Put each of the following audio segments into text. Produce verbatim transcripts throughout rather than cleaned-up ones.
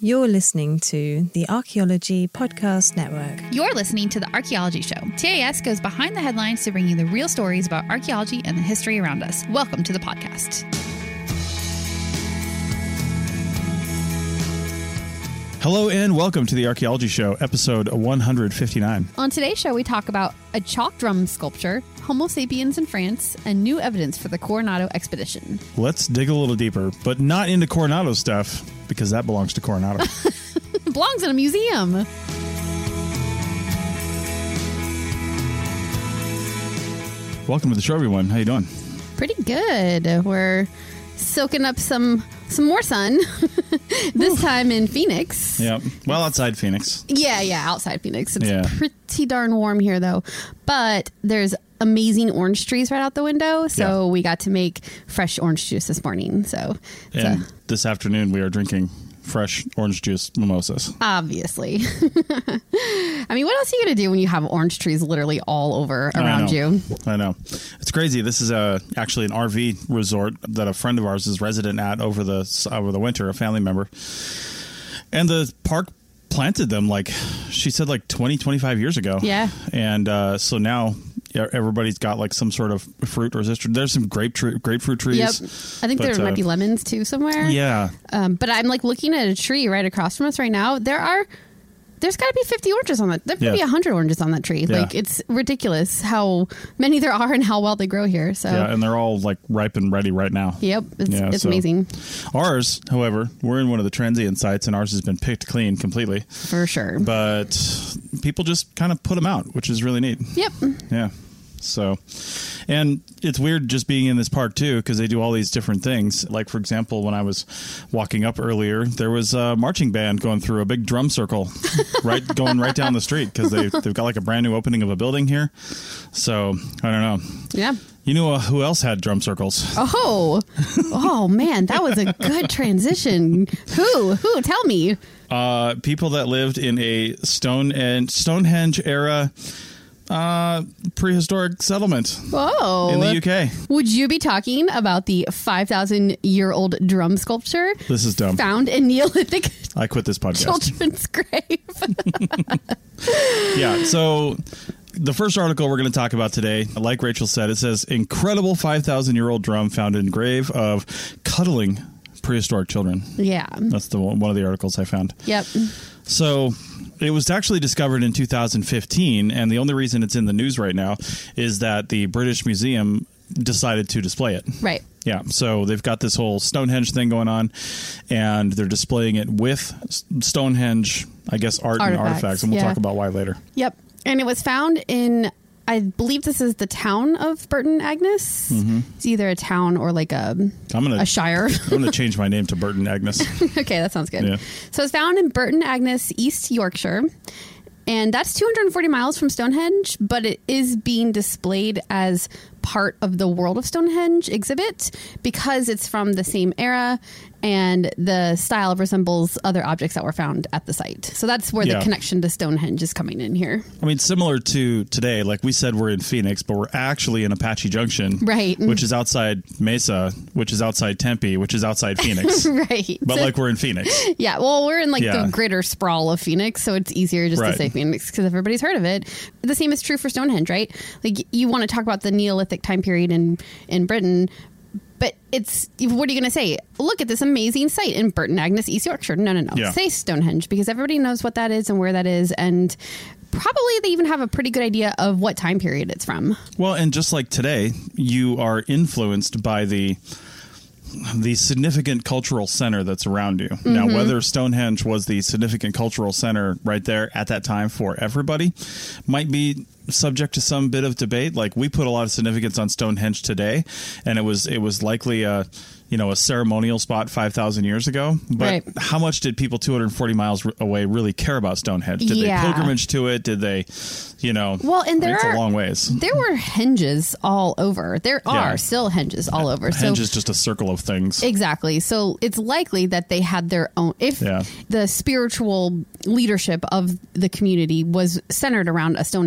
You're listening to the Archaeology Podcast Network. You're listening to The Archaeology Show. T A S goes behind the headlines to bring you the real stories about archaeology and the history around us. Welcome to the podcast. Hello and welcome to The Archaeology Show, episode one hundred fifty-nine. On today's show, we talk about a chalk drum sculpture, Homo sapiens in France, and new evidence for the Coronado expedition. Let's dig a little deeper, but not into Coronado stuff, because that belongs to Coronado. It belongs in a museum. Welcome to the show, everyone. How you doing? Pretty good. We're soaking up some some more sun, this Ooh. time in Phoenix. Yeah, well, outside Phoenix. Yeah, yeah, outside Phoenix. It's yeah. pretty darn warm here, though. But there's amazing orange trees right out the window, so yeah. we got to make fresh orange juice this morning. So, and a, this afternoon we are drinking fresh orange juice mimosas. Obviously. I mean, what else are you going to do when you have orange trees literally all over around I you? I know. It's crazy. This is a, actually an R V resort that a friend of ours is resident at over the over the winter, a family member. And the park planted them, like, she said, like twenty, twenty-five years ago. Yeah. And uh, so now everybody's got like some sort of fruit or citrus. There's some grape tr- grapefruit trees. Yep. I think but, there uh, might be lemons too somewhere. Yeah. Um, but I'm like looking at a tree right across from us right now. There are, there's got to be fifty oranges on that. There could yeah. be one hundred oranges on that tree. Yeah. Like, it's ridiculous how many there are and how well they grow here. So yeah, and they're all like ripe and ready right now. Yep. It's, yeah, it's so amazing. Ours, however, we're in one of the transient sites and ours has been picked clean completely. For sure. But people just kind of put them out, which is really neat. Yep. Yeah. So, and it's weird just being in this park too, because they do all these different things. Like, for example, when I was walking up earlier, there was a marching band going through a big drum circle, right, going right down the street, because they they've got like a brand new opening of a building here. So I don't know. Yeah. You know uh, who else had drum circles? Oh, oh man, that was a good transition. Who? Who? Tell me. Uh, people that lived in a Stone and Stonehenge era. Uh, prehistoric settlement. Whoa. In the U K. Would you be talking about the five thousand year old drum sculpture? This is dumb. Found in Neolithic. I quit this podcast. Children's grave. Yeah. So the first article we're going to talk about today, like Rachel said, it says incredible five thousand year old drum found in grave of cuddling prehistoric children. Yeah. That's the one, one of the articles I found. Yep. So it was actually discovered in two thousand fifteen, and the only reason it's in the news right now is that the British Museum decided to display it. Right. Yeah, so they've got this whole Stonehenge thing going on, and they're displaying it with Stonehenge, I guess, art artifacts. and artifacts, and we'll yeah. talk about why later. Yep, and it was found in, I believe this is the town of Burton Agnes. Mm-hmm. It's either a town or like a, I'm gonna, a shire. I'm going to change my name to Burton Agnes. Okay, that sounds good. Yeah. So it's found in Burton Agnes, East Yorkshire. And that's two hundred forty miles from Stonehenge, but it is being displayed as part of the World of Stonehenge exhibit because it's from the same era and the style resembles other objects that were found at the site. So that's where yeah. the connection to Stonehenge is coming in here. I mean, similar to today, like we said, we're in Phoenix, but we're actually in Apache Junction, right? Which is outside Mesa, which is outside Tempe, which is outside Phoenix. Right. But so, like we're in Phoenix. Yeah. Well, we're in like yeah. the greater sprawl of Phoenix, so it's easier just right. to say Phoenix because everybody's heard of it. The same is true for Stonehenge, right? Like you want to talk about the Neolithic time period in, in Britain, but it's, what are you going to say? Look at this amazing site in Burton Agnes, East Yorkshire. No, no, no. Yeah. Say Stonehenge because everybody knows what that is and where that is. And probably they even have a pretty good idea of what time period it's from. Well, and just like today, you are influenced by the the significant cultural center that's around you. Mm-hmm. Now, whether Stonehenge was the significant cultural center right there at that time for everybody might be subject to some bit of debate. Like we put a lot of significance on Stonehenge today, and it was it was likely a you know a ceremonial spot five thousand years ago. But right. how much did people two hundred forty miles away really care about Stonehenge? Did yeah. they pilgrimage to it? Did they, you know? Well, and there it's are a long ways. There were henges all over. There are yeah. still henges all over. A henge so, is just a circle of things. Exactly. So it's likely that they had their own. If yeah. the spiritual leadership of the community was centered around a Stonehenge type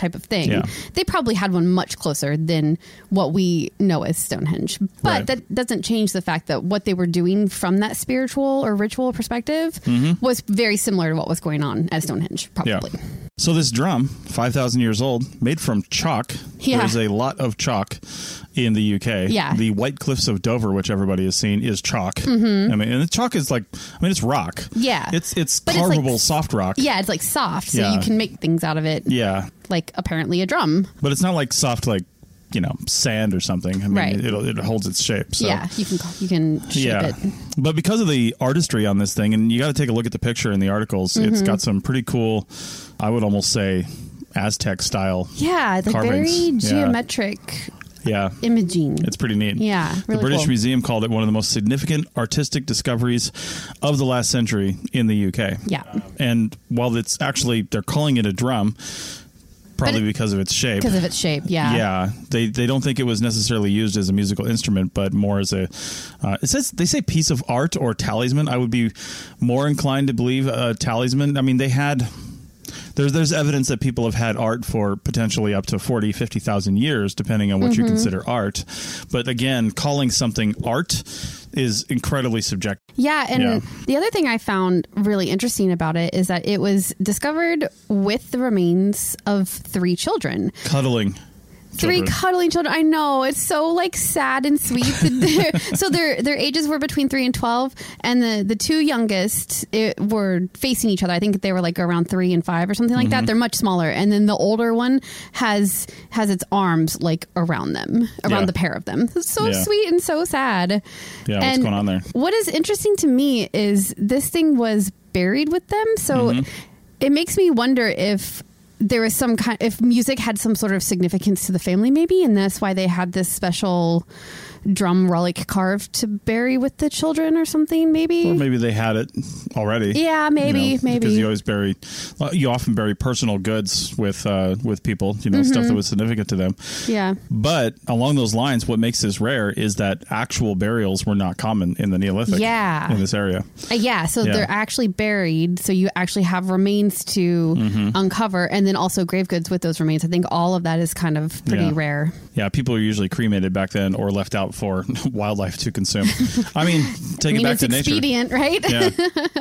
type of thing. Yeah. They probably had one much closer than what we know as Stonehenge. But Right. that doesn't change the fact that what they were doing from that spiritual or ritual perspective Mm-hmm. was very similar to what was going on at Stonehenge, probably. Yeah. So this drum, five thousand years old, made from chalk. Yeah. There's a lot of chalk in the U K. Yeah. The White Cliffs of Dover, which everybody has seen, is chalk. Mm-hmm. I mean, and the chalk is like, I mean, it's rock. Yeah. It's it's But it's like- carvable soft rock. Yeah, it's like soft, so Yeah. you can make things out of it, Yeah. like apparently a drum. But it's not like soft, like, you know, sand or something. I mean, Right. it, it'll, it holds its shape. So. Yeah, you can you can shape Yeah. it. But because of the artistry on this thing, and you got to take a look at the picture in the articles, Mm-hmm. it's got some pretty cool, I would almost say, Aztec style. Yeah, like Carvings. very Yeah. geometric Yeah. imaging. It's pretty neat. Yeah, The really British cool. Museum called it one of the most significant artistic discoveries of the last century in the U K. Yeah. And while it's actually, they're calling it a drum, probably But it- because of its shape. Because of its shape, yeah. Yeah, they they don't think it was necessarily used as a musical instrument, but more as a. Uh, it says they say piece of art or talisman. I would be more inclined to believe a talisman. I mean, they had. There's there's evidence that people have had art for potentially up to forty, fifty thousand years, depending on what Mm-hmm. you consider art. But again, calling something art is incredibly subjective. Yeah, and Yeah. the other thing I found really interesting about it is that it was discovered with the remains of three children. Cuddling. Three children. cuddling children. I know, it's so like sad and sweet. They're- so their their ages were between three and twelve, and the the two youngest it, were facing each other. I think they were like around three and five or something like Mm-hmm. that. They're much smaller, and then the older one has has its arms like around them, around Yeah. the pair of them. It's so Yeah. sweet and so sad. Yeah, what's And going on there? What is interesting to me is this thing was buried with them, so Mm-hmm. it makes me wonder if there was some kind, if music had some sort of significance to the family, maybe, and that's why they had this special drum relic carved to bury with the children or something, maybe. Or maybe they had it already. Yeah, maybe, you know, maybe. because you always bury, uh, you often bury personal goods with uh, with people. You know, stuff that was significant to them. Yeah. But along those lines, what makes this rare is that actual burials were not common in the Neolithic. Yeah. In this area. Uh, yeah, so Yeah. they're actually buried, so you actually have remains to Mm-hmm. uncover, and then also grave goods with those remains. I think all of that is kind of pretty Yeah. rare. Yeah, people were usually cremated back then or left out for wildlife to consume. I mean, take I mean, it back it's to nature. expedient, right? Yeah.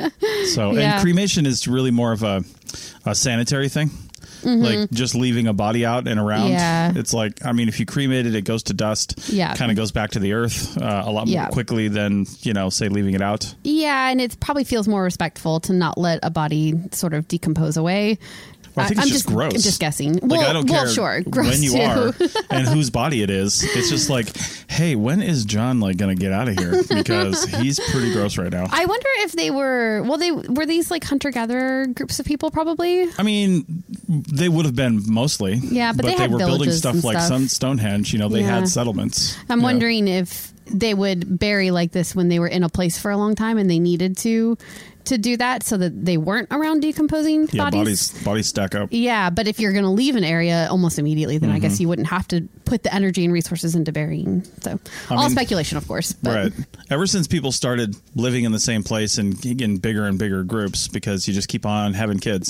So, Yeah. and cremation is really more of a, a sanitary thing. Like just leaving a body out and around. Mm-hmm. Yeah. It's like, I mean, if you cremate it, it goes to dust. Yeah. Kind of goes back to the earth uh, a lot Yeah. more quickly than, you know, say leaving it out. Yeah, and it probably feels more respectful to not let a body sort of decompose away. Well, I think I'm it's just gross. I'm just guessing. Like, well, I don't well, care sure, gross when you too. are and whose body it is. It's just like, hey, when is John like going to get out of here? Because he's pretty gross right now. I wonder if they were well. They were these like hunter gatherer groups of people, probably. I mean, they would have been mostly. Yeah, but they had were building villages stuff and like stuff. Sun- Stonehenge. You know, they Yeah. had settlements. I'm Yeah. wondering if they would bury like this when they were in a place for a long time and they needed to to do that so that they weren't around decomposing Yeah, bodies. bodies bodies stack up. Yeah, but if you're going to leave an area almost immediately, then I Mm-hmm. guess you wouldn't have to put the energy and resources into burying. So, I all mean- speculation, of course. But Right. Ever since people started living in the same place and in bigger and bigger groups, because you just keep on having kids,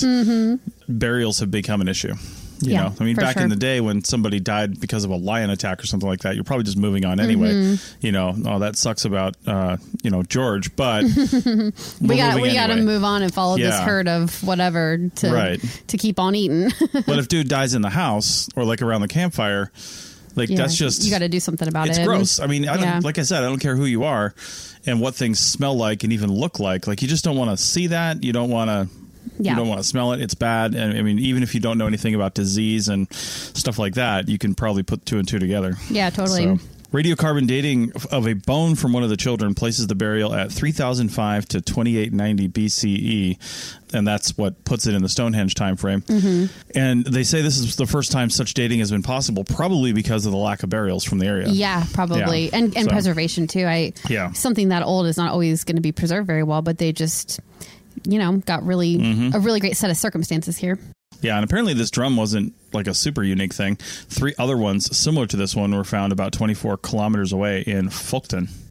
burials have become an issue. You Yeah, know, I mean, for back sure. in the day when somebody died because of a lion attack or something like that, you're probably just moving on anyway. Mm-hmm. You know, oh, that sucks about, uh, you know, George, but we we're got moving we got to anyway. move on and follow this Yeah. herd of whatever to Right. to keep on eating. But if dude dies in the house or like around the campfire, like Yeah, that's just you got to do something about it's it. gross. I mean, I don't, Yeah. like I said, I don't care who you are and what things smell like and even look like. Like you just don't want to see that. You don't want to. Yeah. You don't want to smell it. It's bad. And I mean, even if you don't know anything about disease and stuff like that, you can probably put two and two together. Yeah, totally. So, radiocarbon dating of a bone from one of the children places the burial at three thousand five to twenty-eight ninety B C E, and that's what puts it in the Stonehenge time frame. Mm-hmm. And they say this is the first time such dating has been possible, probably because of the lack of burials from the area. Yeah, probably. Yeah. And and So- preservation too. I Yeah. something that old is not always going to be preserved very well, but they just you know, got really Mm-hmm. a really great set of circumstances here. Yeah, and apparently this drum wasn't like a super unique thing. Three other ones similar to this one were found about twenty-four kilometers away in Fulton.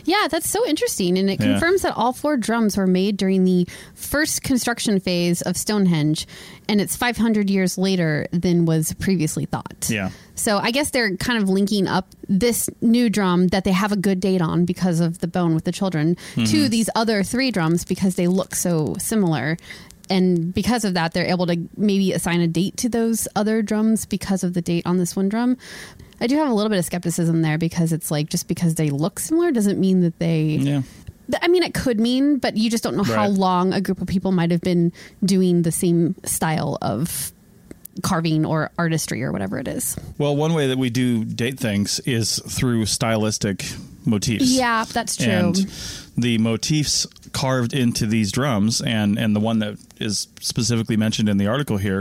Yeah, that's so interesting. And it Yeah. confirms that all four drums were made during the first construction phase of Stonehenge. And it's five hundred years later than was previously thought. Yeah. So I guess they're kind of linking up this new drum that they have a good date on because of the bone with the children mm-hmm. to these other three drums because they look so similar. And because of that, they're able to maybe assign a date to those other drums because of the date on this one drum. I do have a little bit of skepticism there because it's like just because they look similar doesn't mean that they... Yeah. I mean, it could mean, but you just don't know right. how long a group of people might have been doing the same style of carving or artistry or whatever it is. Well, one way that we do date things is through stylistic motifs. Yeah, that's true. And the motifs carved into these drums, and, and the one that is specifically mentioned in the article here,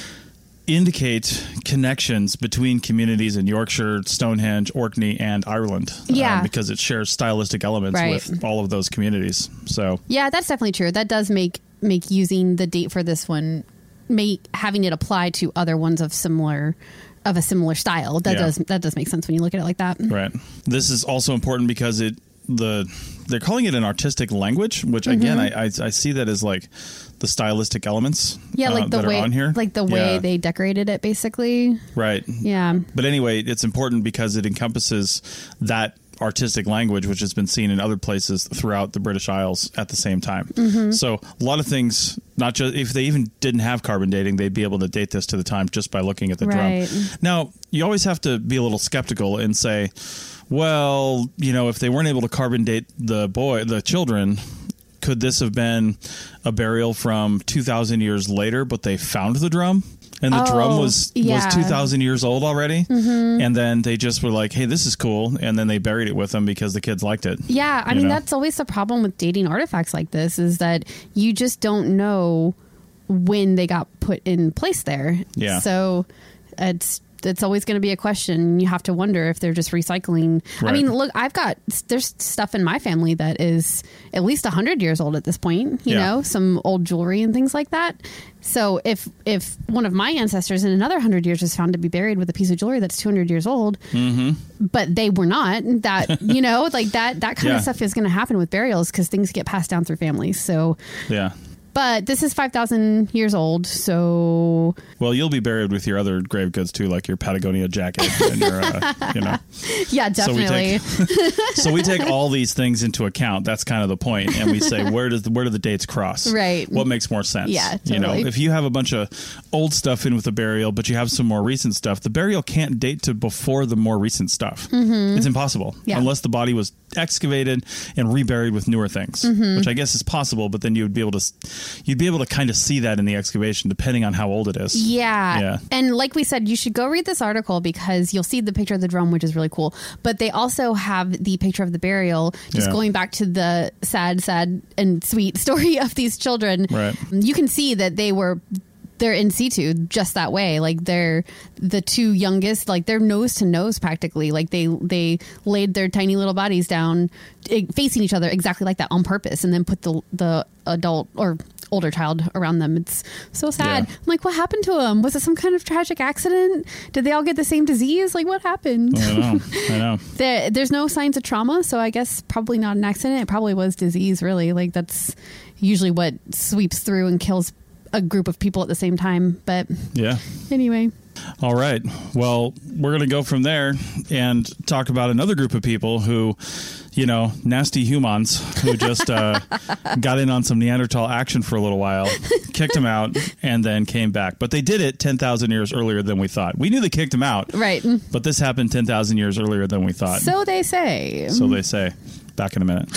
indicate connections between communities in Yorkshire, Stonehenge, Orkney, and Ireland. Yeah. Um, because it shares stylistic elements right. with all of those communities. So yeah, that's definitely true. That does make make using the date for this one, make having it apply to other ones of similar of a similar style. That yeah. does that does make sense when you look at it like that. Right. This is also important because it the they're calling it an artistic language, which mm-hmm. again I, I I see that as like the stylistic elements. Yeah, like uh, the that way are on here. like the way yeah. they decorated it, basically. Right. Yeah. But anyway, it's important because it encompasses that artistic language, which has been seen in other places throughout the British Isles at the same time. Mm-hmm. So a lot of things, not just if they even didn't have carbon dating, they'd be able to date this to the time just by looking at the right. drum. Now, you always have to be a little skeptical and say, well, you know, if they weren't able to carbon date the boy, the children, could this have been a burial from two thousand years later, but they found the drum? And the oh, drum was, yeah. was two thousand years old already. Mm-hmm. And then they just were like, hey, this is cool. And then they buried it with them because the kids liked it. Yeah. I you mean, know? that's always the problem with dating artifacts like this is that you just don't know when they got put in place there. Yeah. So it's it's always going to be a question. You have to wonder if they're just recycling. Right. I mean, look, I've got, there's stuff in my family that is at least one hundred years old at this point, you yeah. know, some old jewelry and things like that. So if if one of my ancestors in another one hundred years is found to be buried with a piece of jewelry that's two hundred years old, mm-hmm. but they were not, that, you know, like that, that kind yeah. of stuff is going to happen with burials because things get passed down through families. So yeah. But this is five thousand years old, so... Well, you'll be buried with your other grave goods, too, like your Patagonia jacket and your, uh, you know... Yeah, definitely. So we, take, so we take all these things into account. That's kind of the point. And we say, where does the, where do the dates cross? Right. What makes more sense? Yeah, totally. You know, if you have a bunch of old stuff in with the burial, but you have some more recent stuff, the burial can't date to before the more recent stuff. Mm-hmm. It's impossible. Yeah. Unless the body was excavated and reburied with newer things, mm-hmm. which I guess is possible, but then you would be able to... You'd be able to kind of see that in the excavation, depending on how old it is. Yeah. yeah. And like we said, you should go read this article because you'll see the picture of the drum, which is really cool. But they also have the picture of the burial, just yeah. going back to the sad, sad and sweet story of these children. Right. You can see that they were... They're in situ just that way. Like they're the two youngest, like they're nose to nose practically. Like they they laid their tiny little bodies down facing each other exactly like that on purpose and then put the the adult or older child around them. It's so sad. Yeah. I'm like, what happened to them? Was it some kind of tragic accident? Did they all get the same disease? Like what happened? I know. I know. there, there's no signs of trauma. So I guess probably not an accident. It probably was disease really. Like that's usually what sweeps through and kills a group of people at the same time. But yeah. Anyway. All right. Well, we're going to go from there and talk about another group of people who, you know, nasty humans who just uh, got in on some Neanderthal action for a little while, kicked them out, and then came back. But they did it ten thousand years earlier than we thought. We knew they kicked them out. Right. But this happened ten thousand years earlier than we thought. So they say. So they say. Back in a minute.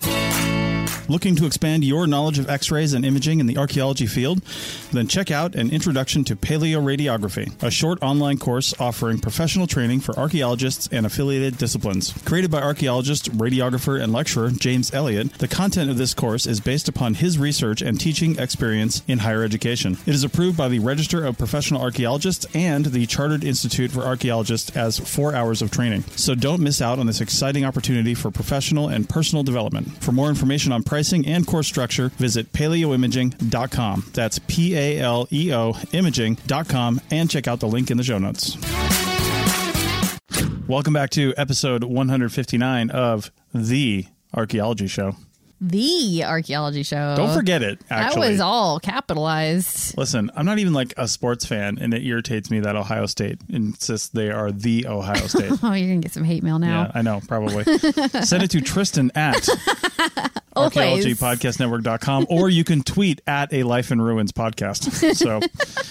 Looking to expand your knowledge of X-rays and imaging in the archaeology field? Then check out An Introduction to Paleoradiography, a short online course offering professional training for archaeologists and affiliated disciplines. Created by archaeologist, radiographer, and lecturer James Elliott, the content of this course is based upon his research and teaching experience in higher education. It is approved by the Register of Professional Archaeologists and the Chartered Institute for Archaeologists as four hours of training. So don't miss out on this exciting opportunity for professional and personal development. For more information on pricing and course structure, visit paleoimaging dot com. That's P A L E O imaging dot com and check out the link in the show notes. Welcome back to episode one hundred fifty-nine of the archaeology show. The archaeology show. Don't forget it, actually. That was all capitalized. Listen, I'm not even like a sports fan, and it irritates me that Ohio State insists they are the Ohio State. Oh, you're going to get some hate mail now. Yeah, I know, probably. Send it to Tristan at archaeology podcast network dot com, or you can tweet at A Life in Ruins podcast. So,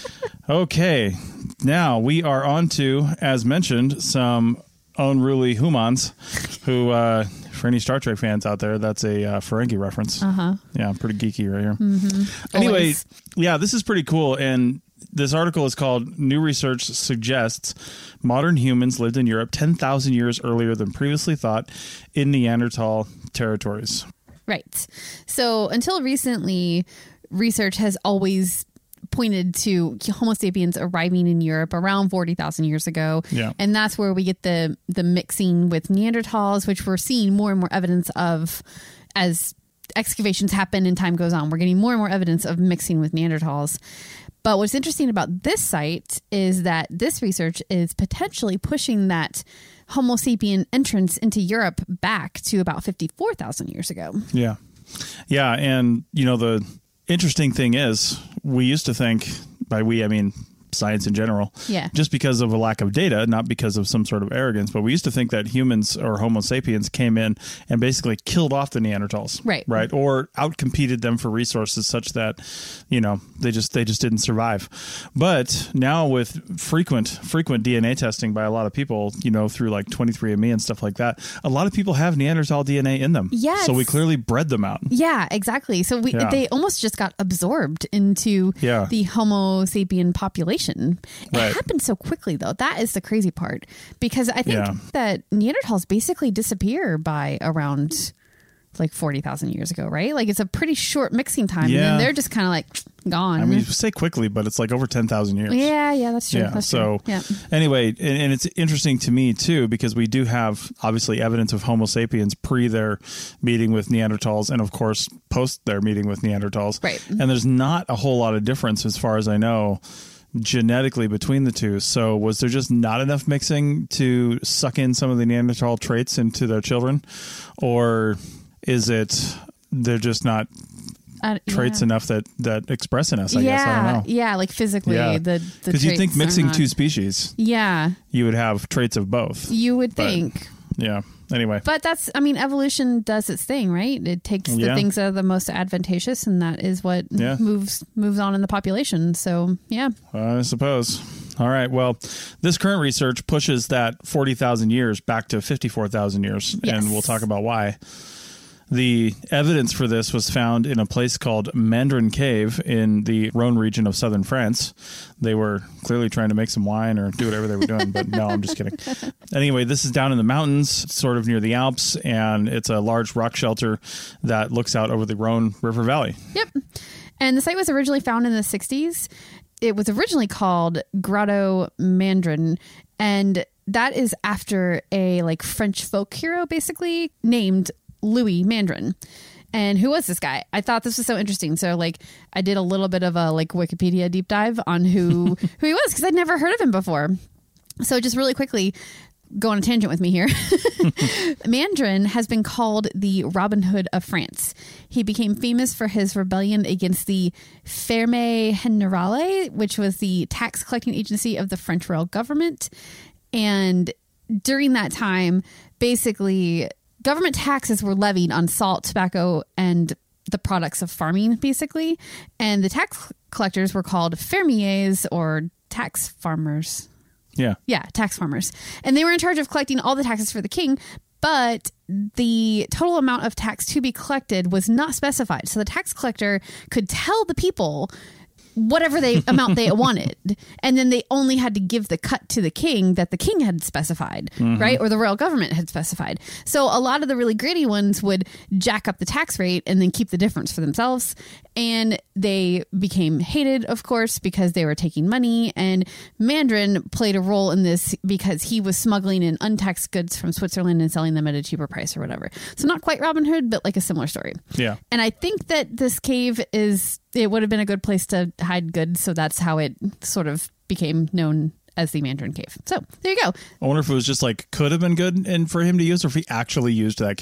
okay. Now we are on to, as mentioned, some unruly humans who... uh For any Star Trek fans out there, that's a uh, Ferengi reference. Uh-huh. Yeah, pretty geeky right here. Mm-hmm. Anyway, Always. yeah, this is pretty cool. And this article is called New Research Suggests Modern Humans Lived in Europe ten thousand years earlier than previously thought in Neanderthal territories. Right. So until recently, research has always pointed to Homo sapiens arriving in Europe around forty thousand years ago. Yeah. And that's where we get the the mixing with Neanderthals, which we're seeing more and more evidence of as excavations happen and time goes on. We're getting more and more evidence of mixing with Neanderthals. But what's interesting about this site is that this research is potentially pushing that Homo sapien entrance into Europe back to about fifty-four thousand years ago. Yeah. Yeah. And, you know, the interesting thing is we used to think, by we, I mean science in general, yeah, just because of a lack of data, not because of some sort of arrogance, but we used to think that humans or Homo sapiens came in and basically killed off the Neanderthals, right, right, or outcompeted them for resources such that, you know, they just they just didn't survive. But now with frequent frequent D N A testing by a lot of people, you know, through like twenty-three and me and stuff like that, a lot of people have Neanderthal D N A in them. Yes. So we clearly bred them out. Yeah, exactly. So we yeah. they almost just got absorbed into yeah. the Homo sapien population. It right. happened so quickly, though. That is the crazy part, because I think yeah. that Neanderthals basically disappear by around like forty thousand years ago, right? Like it's a pretty short mixing time, yeah. and then they're just kind of like gone. I mean, you say quickly, but it's like over ten thousand years. Yeah, yeah, that's true. Yeah. That's so true. Yeah. Anyway, and, and it's interesting to me too, because we do have obviously evidence of Homo sapiens pre their meeting with Neanderthals, and of course post their meeting with Neanderthals. Right. And there's not a whole lot of difference, as far as I know, genetically between the two. So was there just not enough mixing to suck in some of the Neanderthal traits into their children, or is it they're just not uh, traits yeah. enough that that express in us? I yeah, guess I don't know. Yeah, like physically, yeah. the because you think mixing not... two species, yeah, you would have traits of both. You would but, think. Yeah. Anyway, but that's, I mean, evolution does its thing, right? It takes the yeah. things that are the most advantageous, and that is what yeah. moves moves on in the population. So, yeah, I suppose. All right. Well, this current research pushes that forty thousand years back to fifty-four thousand years, yes. and we'll talk about why. The evidence for this was found in a place called Mandrin Cave in the Rhone region of southern France. They were clearly trying to make some wine or do whatever they were doing, but no, I'm just kidding. Anyway, this is down in the mountains, sort of near the Alps, and it's a large rock shelter that looks out over the Rhone River Valley. Yep. And the site was originally found in the sixties. It was originally called Grotto Mandrin, and that is after a like French folk hero, basically, named Louis Mandrin. And who was this guy? I thought this was so interesting. So like I did a little bit of a like Wikipedia deep dive on who who he was, because I'd never heard of him before. So just really quickly, go on a tangent with me here. Mandrin has been called the Robin Hood of France. He became famous for his rebellion against the Ferme Generale, which was the tax collecting agency of the French royal government. And during that time, basically, government taxes were levied on salt, tobacco, and the products of farming, basically. And the tax collectors were called fermiers, or tax farmers. Yeah. Yeah, tax farmers. And they were in charge of collecting all the taxes for the king, but the total amount of tax to be collected was not specified. So the tax collector could tell the people whatever they amount they wanted, and then they only had to give the cut to the king that the king had specified, mm-hmm. right, or the royal government had specified. So a lot of the really greedy ones would jack up the tax rate and then keep the difference for themselves, and they became hated, of course, because they were taking money. And Mandrin played a role in this because he was smuggling in untaxed goods from Switzerland and selling them at a cheaper price or whatever. So not quite Robin Hood, but like a similar story. Yeah. And I think that this cave is, it would have been a good place to hide goods. So that's how it sort of became known as the Mandrin Cave. So there you go. I wonder if it was just like could have been good and for him to use, or if he actually used that cave.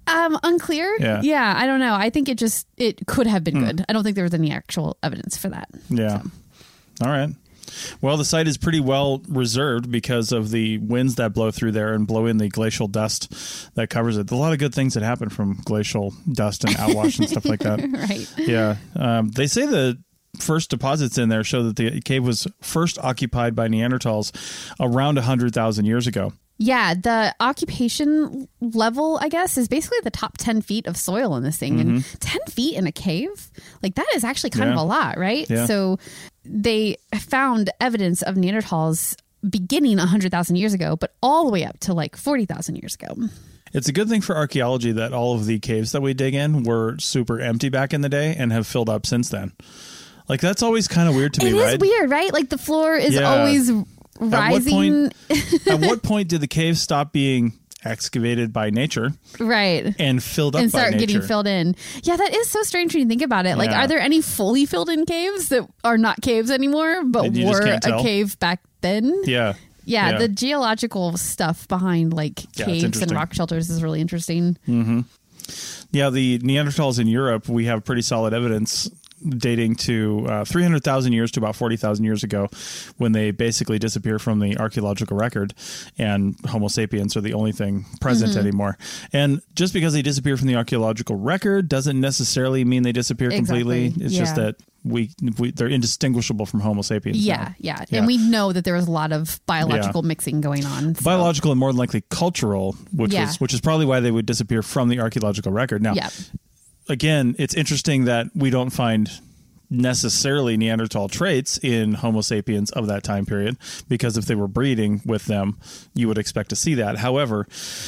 Um, unclear. Yeah. Yeah, I don't know. I think it just, it could have been good. I don't think there was any actual evidence for that. Yeah. So. All right. Well, the site is pretty well reserved because of the winds that blow through there and blow in the glacial dust that covers it. There's a lot of good things that happen from glacial dust and outwash and stuff like that. Right. Yeah. Um, they say the first deposits in there show that the cave was first occupied by Neanderthals around one hundred thousand years ago. Yeah, the occupation level, I guess, is basically the top ten feet of soil in this thing. Mm-hmm. And ten feet in a cave, like that is actually kind Yeah. of a lot, right? Yeah. So they found evidence of Neanderthals beginning one hundred thousand years ago, but all the way up to like forty thousand years ago. It's a good thing for archaeology that all of the caves that we dig in were super empty back in the day and have filled up since then. Like, that's always kind of weird to me, It right? is weird, right? Like the floor is Yeah. always At what rising. point, at what point did the caves stop being excavated by nature Right. and filled up And by start nature? getting filled in. Yeah, that is so strange when you think about it. Like, Yeah. are there any fully filled in caves that are not caves anymore, but And you just were can't a tell? cave back then? Yeah. Yeah, Yeah. the geological stuff behind like Yeah, it's caves and interesting. rock shelters is really interesting. Yeah, the Neanderthals in Europe, we have pretty solid evidence dating to uh, three hundred thousand years to about forty thousand years ago, when they basically disappear from the archaeological record and Homo sapiens are the only thing present Mm-hmm. anymore. And just because they disappear from the archaeological record doesn't necessarily mean they disappear completely. Exactly. It's just Yeah. that we, we they're indistinguishable from Homo sapiens. Yeah, now. yeah, Yeah. And we know that there was a lot of biological mixing going on. so- Biological and more than likely cultural, which Yeah. was which is probably why they would disappear from the archaeological record. Now, Yeah. again, it's interesting that we don't find necessarily Neanderthal traits in Homo sapiens of that time period, because if they were breeding with them, you would expect to see that. However,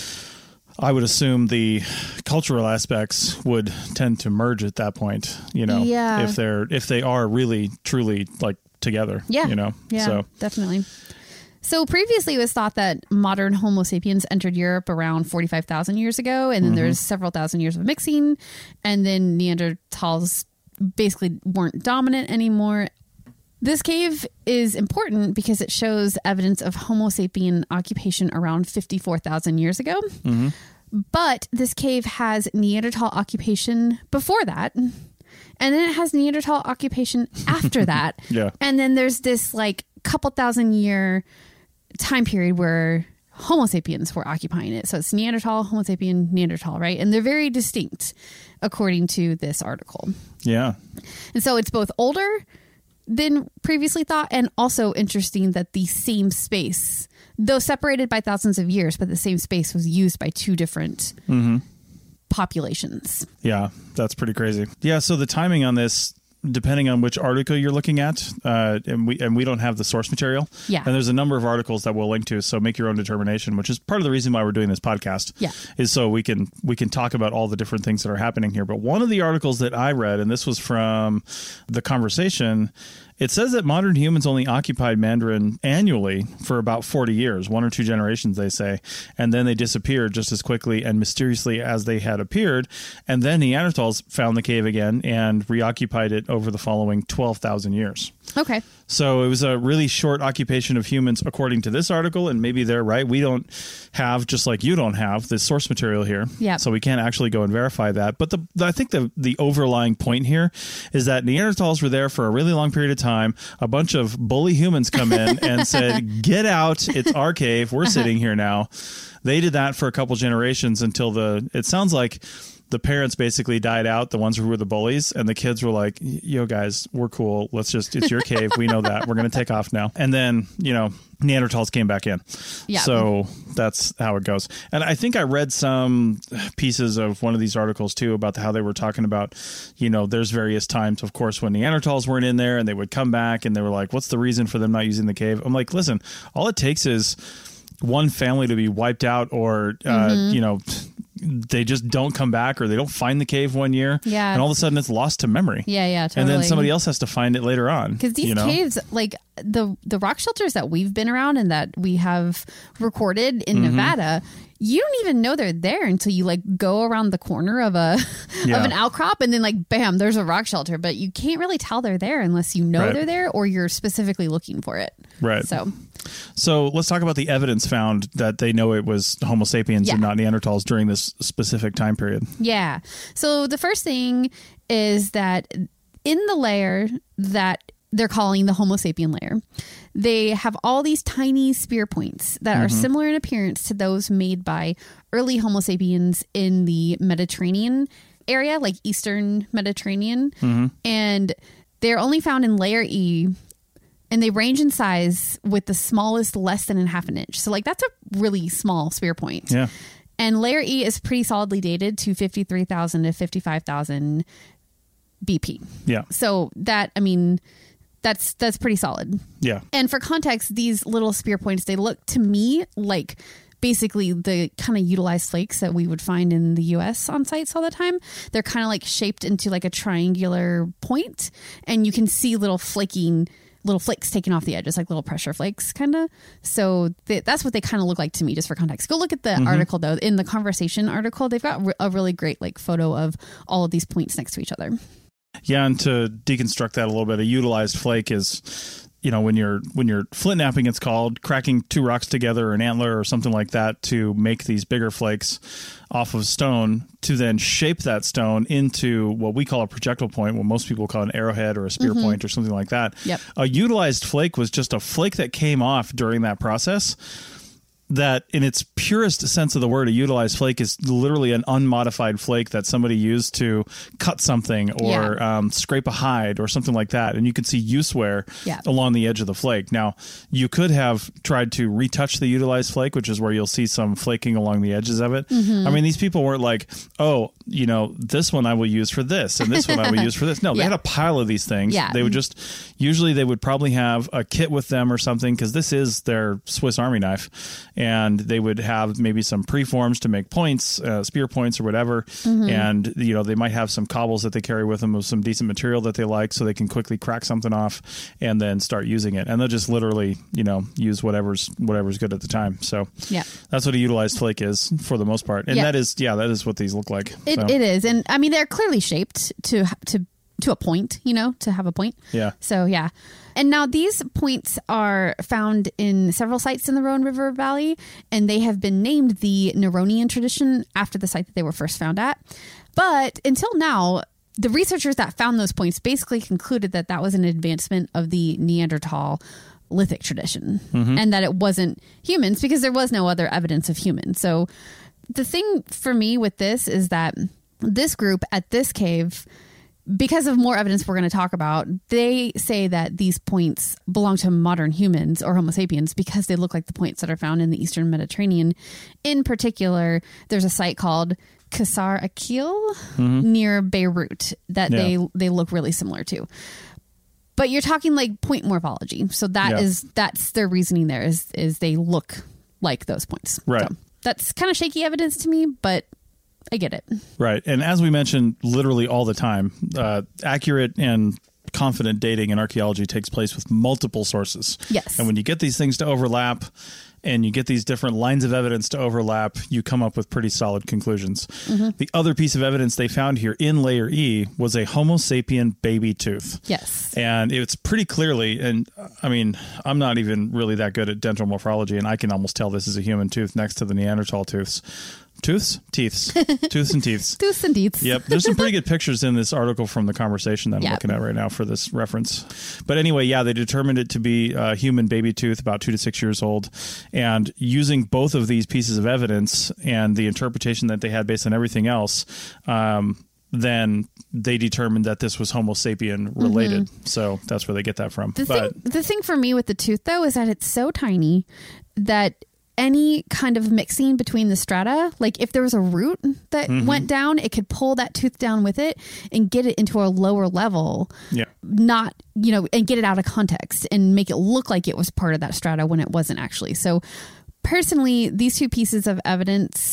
I would assume the cultural aspects would tend to merge at that point, you know, Yeah. if they're if they are really truly like together, Yeah. you know. Yeah, So definitely. So previously it was thought that modern Homo sapiens entered Europe around forty-five thousand years ago, and then Mm-hmm. there's several thousand years of mixing, and then Neanderthals basically weren't dominant anymore. This cave is important because it shows evidence of Homo sapien occupation around fifty-four thousand years ago. Mm-hmm. But this cave has Neanderthal occupation before that. And then it has Neanderthal occupation after that. Yeah. And then there's this like couple thousand year time period where Homo sapiens were occupying it. So it's Neanderthal, Homo sapien, Neanderthal, right? And they're very distinct according to this article. yeah. And so it's both older than previously thought, and also interesting that the same space, though separated by thousands of years, but the same space was used by two different populations. Yeah, that's pretty crazy. Yeah, so the timing on this, depending on which article you're looking at, uh, and we and we don't have the source material. Yeah. And there's a number of articles that we'll link to, so make your own determination, which is part of the reason why we're doing this podcast. Yeah. Is so we can we can talk about all the different things that are happening here. But one of the articles that I read, and this was from The Conversation, it says that modern humans only occupied Mandarin annually for about forty years, one or two generations, they say. And then they disappeared just as quickly and mysteriously as they had appeared. And then Neanderthals found the cave again and reoccupied it over the following twelve thousand years. Okay. So it was a really short occupation of humans, according to this article, and maybe they're right. We don't have, just like you don't have, the source material here. Yeah. So we can't actually go and verify that. But the, the I think the, the overlying point here is that Neanderthals were there for a really long period of time. A bunch of bully humans come in and said, get out, it's our cave, we're sitting here now. They did that for a couple generations until the, it sounds like the parents basically died out, the ones who were the bullies, and the kids were like, yo guys, we're cool. Let's just, it's your cave. We know that. We're going to take off now. And then, you know, Neanderthals came back in. Yeah. So that's how it goes. And I think I read some pieces of one of these articles too about how they were talking about, you know, there's various times, of course, when Neanderthals weren't in there and they would come back and they were like, what's the reason for them not using the cave? I'm like, listen, all it takes is one family to be wiped out, or, uh, Mm-hmm. you know, they just don't come back, or they don't find the cave one year. Yeah. And all of a sudden it's lost to memory. Yeah, yeah, totally. And then somebody else has to find it later on. Because these you know? caves, like the the rock shelters that we've been around and that we have recorded in Mm-hmm. Nevada, you don't even know they're there until you like go around the corner of a Yeah. of an outcrop, and then like bam, there's a rock shelter. But you can't really tell they're there unless you know Right. they're there or you're specifically looking for it. Right. So So let's talk about the evidence found that they know it was Homo sapiens Yeah. and not Neanderthals during this specific time period. yeah. So the first thing is that in the layer that they're calling the Homo sapien layer, they have all these tiny spear points that are similar in appearance to those made by early Homo sapiens in the Mediterranean area, like Eastern Mediterranean. And they're only found in layer E, and they range in size with the smallest less than a half an inch. So like that's a really small spear point. Yeah. And layer E is pretty solidly dated to fifty-three thousand to fifty-five thousand B P. Yeah. So that, I mean, that's that's pretty solid. Yeah. And for context, these little spear points, they look to me like basically the kind of utilized flakes that we would find in the U S on sites all the time. They're kind of like shaped into like a triangular point, and you can see little flaking little flakes taking off the edges, like little pressure flakes kind of. So th- that's what they kind of look like to me, just for context. Go look at the Mm-hmm. article though. In the conversation article, they've got re- a really great like photo of all of these points next to each other. Yeah, and to deconstruct that a little bit, a utilized flake is, you know, when you're when you're flint knapping, it's called cracking two rocks together, or an antler or something like that, to make these bigger flakes off of stone, to then shape that stone into what we call a projectile point, what most people call an arrowhead or a spear point or something like that. Yep. A utilized flake was just a flake that came off during that process. That in its purest sense of the word, a utilized flake is literally an unmodified flake that somebody used to cut something or Yeah. um, scrape a hide or something like that. And you can see use wear Yeah. along the edge of the flake. Now, you could have tried to retouch the utilized flake, which is where you'll see some flaking along the edges of it. Mm-hmm. I mean, these people weren't like, oh, you know, this one I will use for this and this one I will use for this. No, they Yeah. had a pile of these things. Yeah. They would just, usually they would probably have a kit with them or something, because this is their Swiss Army knife. And they would have maybe some preforms to make points, uh, spear points or whatever. Mm-hmm. And, you know, they might have some cobbles that they carry with them of some decent material that they like, so they can quickly crack something off and then start using it. And they'll just literally, you know, use whatever's whatever's good at the time. So Yeah. that's what a utilized flake is for the most part. And Yeah. that is, yeah, that is what these look like. It, So, it is. And I mean, they're clearly shaped to to to a point, you know, to have a point. Yeah. So, yeah. And now these points are found in several sites in the Rhone River Valley, and they have been named the Neronian tradition after the site that they were first found at. But until now, the researchers that found those points basically concluded that that was an advancement of the Neanderthal lithic tradition, and that it wasn't humans, because there was no other evidence of humans. So the thing for me with this is that this group at this cave, because of more evidence we're going to talk about, they say that these points belong to modern humans or Homo sapiens because they look like the points that are found in the Eastern Mediterranean. In particular, there's a site called Qasr Akil near Beirut that Yeah. they they look really similar to. But you're talking like point morphology. So that Yeah. is that's their reasoning there is is they look like those points. Right. So that's kind of shaky evidence to me, but I get it. Right. And as we mentioned literally all the time, uh, accurate and confident dating in archaeology takes place with multiple sources. Yes. And when you get these things to overlap and you get these different lines of evidence to overlap, you come up with pretty solid conclusions. Mm-hmm. The other piece of evidence they found here in layer E was a Homo sapien baby tooth. Yes. And it's pretty clearly, and I mean, I'm not even really that good at dental morphology, and I can almost tell this is a human tooth next to the Neanderthal tooths. Tooths? Teeths. Tooths and teeths. Tooths and deets. Yep. There's some pretty good pictures in this article from the conversation that I'm Yep. looking at right now for this reference. But anyway, yeah, they determined it to be a human baby tooth, about two to six years old. And using both of these pieces of evidence and the interpretation that they had based on everything else, um, then they determined that this was Homo sapien related. Mm-hmm. So that's where they get that from. The, but thing, the thing for me with the tooth, though, is that it's so tiny that any kind of mixing between the strata, like if there was a root that Mm-hmm. went down, it could pull that tooth down with it and get it into a lower level, yeah. not, you know, and get it out of context and make it look like it was part of that strata when it wasn't actually. So personally, these two pieces of evidence,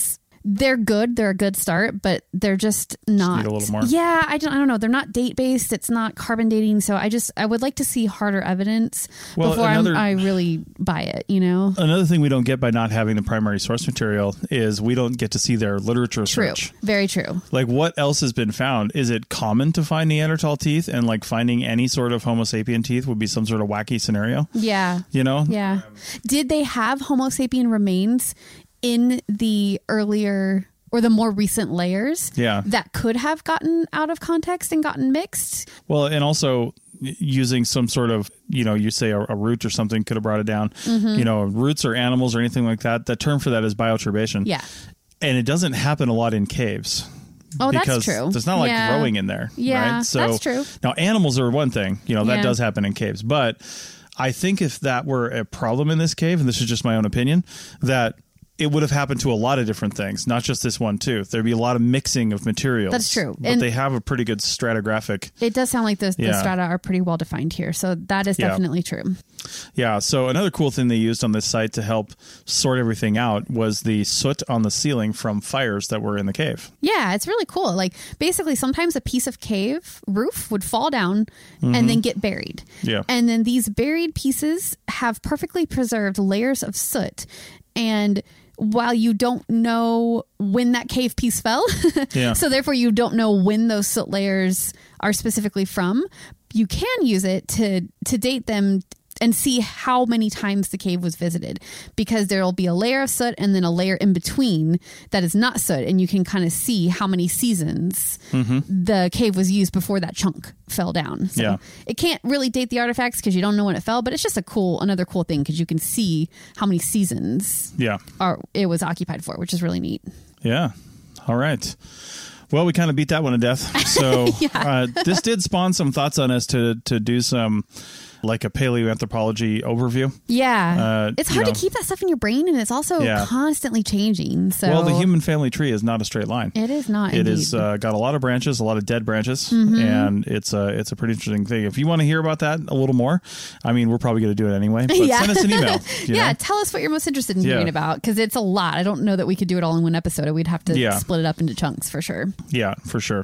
they're good. They're a good start, but they're just not. Just need a little more. Yeah, I don't. I don't know. They're not date based. It's not carbon dating. So I just I would like to see harder evidence well, before another, I'm, I really buy it. You know. Another thing we don't get by not having the primary source material is we don't get to see their literature True. search. Very true. Like, what else has been found? Is it common to find Neanderthal teeth, and like finding any sort of Homo sapien teeth would be some sort of wacky scenario? Yeah. You know? Yeah. Did they have Homo sapien remains in the earlier or the more recent layers Yeah. that could have gotten out of context and gotten mixed? Well, and also using some sort of, you know, you say a, a root or something could have brought it down. Mm-hmm. You know, roots or animals or anything like that. The term for that is bioturbation. Yeah. And it doesn't happen a lot in caves. Oh, that's because true. There's not like Yeah. growing in there. Yeah, right? So that's true. Now, animals are one thing, you know, that Yeah. does happen in caves. But I think if that were a problem in this cave, and this is just my own opinion, that it would have happened to a lot of different things, not just this one tooth. There'd be a lot of mixing of materials. That's true. But And they have a pretty good stratigraphic. it does sound like the, the Yeah. strata are pretty well defined here. So that is Yeah. definitely true. Yeah. So another cool thing they used on this site to help sort everything out was the soot on the ceiling from fires that were in the cave. Yeah, it's really cool. Like basically sometimes a piece of cave roof would fall down and then get buried. Yeah. And then these buried pieces have perfectly preserved layers of soot. And while you don't know when that cave piece fell, Yeah. so therefore you don't know when those soot layers are specifically from, you can use it to to date them and see how many times the cave was visited, because there'll be a layer of soot and then a layer in between that is not soot, and you can kind of see how many seasons Mm-hmm. the cave was used before that chunk fell down. So Yeah. it can't really date the artifacts because you don't know when it fell, but it's just a cool, another cool thing because you can see how many seasons Yeah. are it was occupied for, which is really neat. Yeah. All right. Well, we kind of beat that one to death. So Yeah. uh, this did spawn some thoughts on us to to do some like a paleoanthropology overview. Yeah. Uh, it's you hard know. to keep that stuff in your brain, and it's also Yeah. constantly changing. So Well, the human family tree is not a straight line. it is not It indeed. is uh, got a lot of branches, a lot of dead branches, Mm-hmm. and it's a it's a pretty interesting thing. If you want to hear about that a little more, I mean, we're probably going to do it anyway. But Yeah. send us an email. you yeah, know? tell us what you're most interested in Yeah. hearing about, because it's a lot. I don't know that we could do it all in one episode. We'd have to Yeah. split it up into chunks for sure. Yeah, for sure.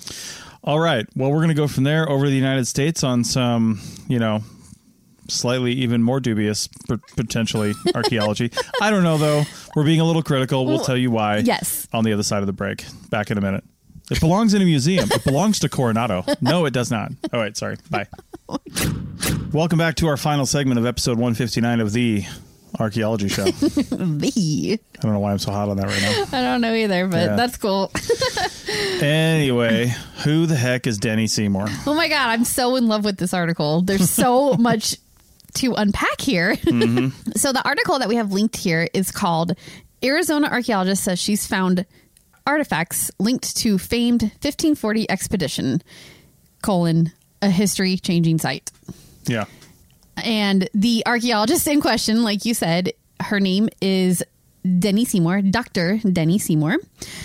All right. Well, we're going to go from there over to the United States on some, you know, slightly even more dubious, p- potentially archaeology. I don't know, though. We're being a little critical. We'll Well, tell you why yes. on the other side of the break. Back in a minute. It belongs in a museum. It belongs to Coronado. No, it does not. Oh, wait. Sorry. Bye. Welcome back to our final segment of episode one fifty-nine of the Archaeology Show. The. I don't know why I'm so hot on that right now. I don't know either, but Yeah. that's cool. Anyway, who the heck is Denny Seymour? Oh my God, I'm so in love with this article. There's so much to unpack here. Mm-hmm. So the article that we have linked here is called Arizona Archaeologist Says She's Found Artifacts Linked to Famed fifteen forty Expedition, colon, a history-changing site. Yeah. And the archaeologist in question, like you said, her name is Denny Seymour, Doctor Denny Seymour.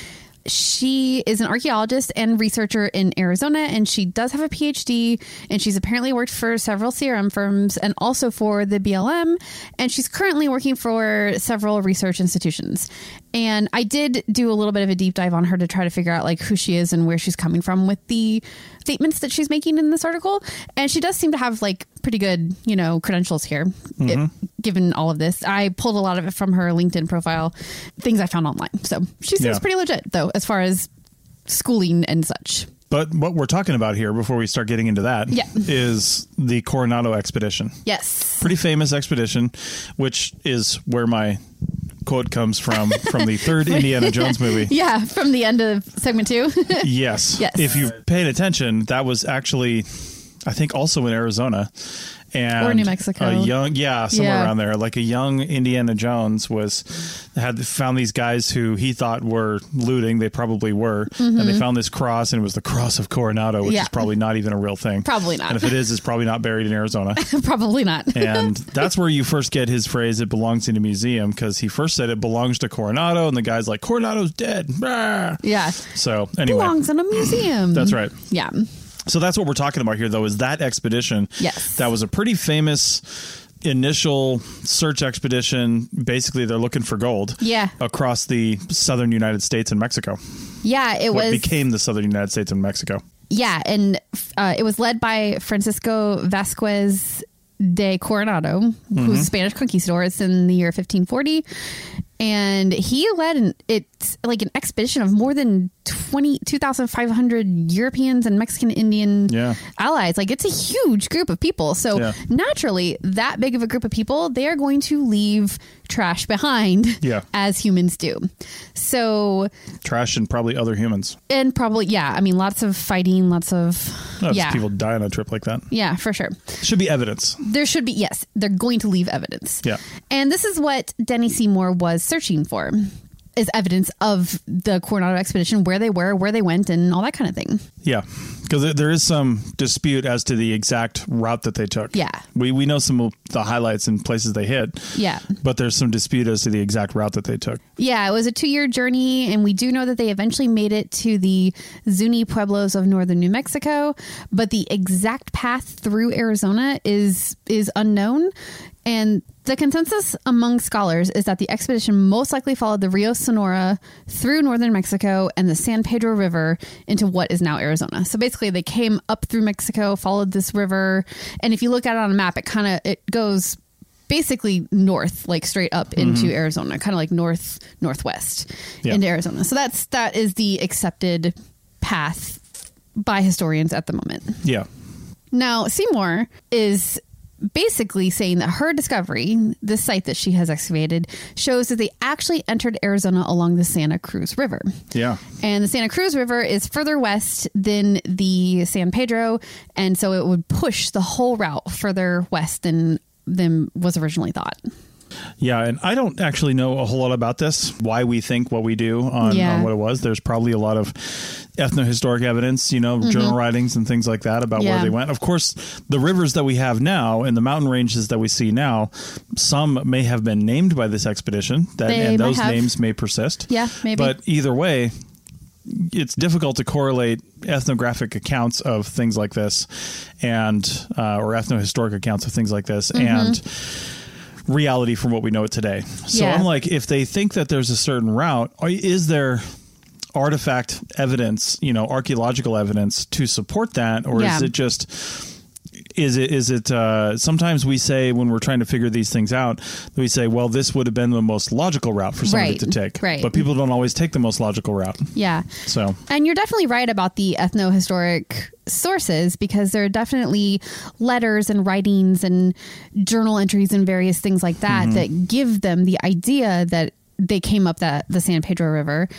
She is an archaeologist and researcher in Arizona, and she does have a P H D, and she's apparently worked for several C R M firms and also for the B L M, and she's currently working for several research institutions. And I did do a little bit of a deep dive on her to try to figure out like who she is and where she's coming from with the statements that she's making in this article. And she does seem to have like pretty good, you know, credentials here, it, given all of this. I pulled a lot of it from her LinkedIn profile, things I found online. So she seems Yeah. pretty legit, though, as far as schooling and such. But what we're talking about here, before we start getting into that, Yeah. is the Coronado expedition. Yes. Pretty famous expedition, which is where my quote comes from, from the third Indiana Jones movie. Yeah, from the end of segment two. Yes. Yes. If you've paid attention, that was actually, I think, also in Arizona. And Or New Mexico. A young, yeah, somewhere Yeah. around there. Like a young Indiana Jones was had found these guys who he thought were looting. They probably were, and they found this cross, and it was the Cross of Coronado, which Mm-hmm. Yeah. is probably not even a real thing. Probably not. And if it is, it's probably not buried in Arizona. Probably not. And that's where you first get his phrase, "It belongs in a museum," because he first said it belongs to Coronado, and the guy's like, "Coronado's dead." Bah! Yeah. So anyway, Belongs in a museum. that's right. Yeah. So that's what we're talking about here, though, is that expedition. Yes. That was a pretty famous initial search expedition, basically they're looking for gold. Yeah. Across the southern United States and Mexico. Yeah, it what was became the southern United States and Mexico. Yeah, and uh, it was led by Francisco Vasquez de Coronado, mm-hmm. who's a Spanish conquistador. It's in the year fifteen forty. And he led an, it's like an expedition of more than twenty, two thousand five hundred Europeans and Mexican Indian yeah. allies. Like, it's a huge group of people. So yeah. naturally, that big of a group of people, they are going to leave trash behind yeah. as humans do. So trash and probably other humans. And probably, yeah. I mean, lots of fighting, lots of, no, yeah. people die on a trip like that. Yeah, for sure. Should be evidence. There should be, yes. They're going to leave evidence. Yeah. And this is what Denny Seymour was searching for, is evidence of the Coronado expedition, where they were, where they went, and all that kind of thing. Yeah, because there is some dispute as to the exact route that they took. Yeah. We we know some of the highlights and places they hit. Yeah. But there's some dispute as to the exact route that they took. Yeah, it was a two-year journey, and we do know that they eventually made it to the Zuni Pueblos of northern New Mexico, but the exact path through Arizona is is unknown. And the consensus among scholars is that the expedition most likely followed the Rio Sonora through northern Mexico and the San Pedro River into what is now Arizona. So basically they came up through Mexico, followed this river. And if you look at it on a map, it kind of, it goes basically north, like straight up into mm-hmm. Arizona, kind of like north, northwest yeah. into Arizona. So that's, that is the accepted path by historians at the moment. Yeah. Now, Seymour is basically saying that her discovery, this site that she has excavated, shows that they actually entered Arizona along the Santa Cruz River. Yeah. And the Santa Cruz River is further west than the San Pedro, and so it would push the whole route further west than than was originally thought. Yeah, and I don't actually know a whole lot about this, why we think what we do on, yeah. on what it was. There's probably a lot of ethnohistoric evidence, you know, mm-hmm. journal writings and things like that about yeah. where they went. Of course, the rivers that we have now and the mountain ranges that we see now, some may have been named by this expedition, that, and those have. names may persist. Yeah, maybe. But either way, it's difficult to correlate ethnographic accounts of things like this and uh, or ethnohistoric accounts of things like this mm-hmm. and reality from what we know it today. So yeah. I'm like, if they think that there's a certain route, is there artifact evidence, you know, archaeological evidence to support that? Or yeah. is it just, is it, is it, uh, sometimes we say when we're trying to figure these things out, we say, well, this would have been the most logical route for somebody right. to take. Right. But people don't always take the most logical route. Yeah. So, and you're definitely right about the ethnohistoric sources, because there are definitely letters and writings and journal entries and various things like that mm-hmm. that give them the idea that they came up that the San Pedro River.